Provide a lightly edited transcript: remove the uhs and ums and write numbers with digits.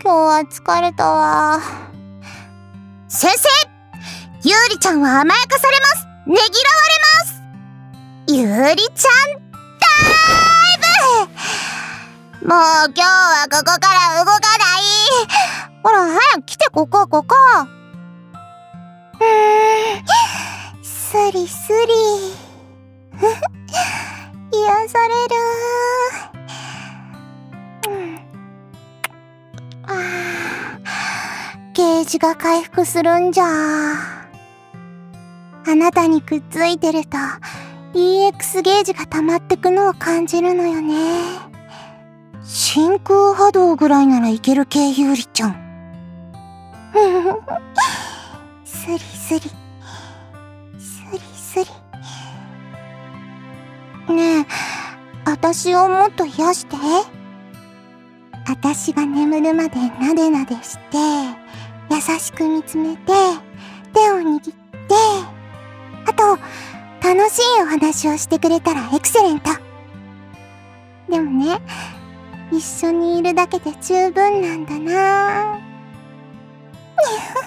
今日は疲れたわ。先生、ゆうりちゃんは甘やかされます。ねぎらわれます。ゆうりちゃんダイブ。もう今日はここから動かない。ほら、早く来て、ここ。スリスリ。癒される。ゲージが回復するんじゃ。あなたにくっついてると EX ゲージが溜まってくのを感じるのよね。真空波動ぐらいならいける系、ゆうりちゃん。スリスリねえ、私をもっと癒して。私が眠るまでなでなでして、優しく見つめて、手を握って、あと、楽しいお話をしてくれたらエクセレント。でもね、一緒にいるだけで十分なんだな。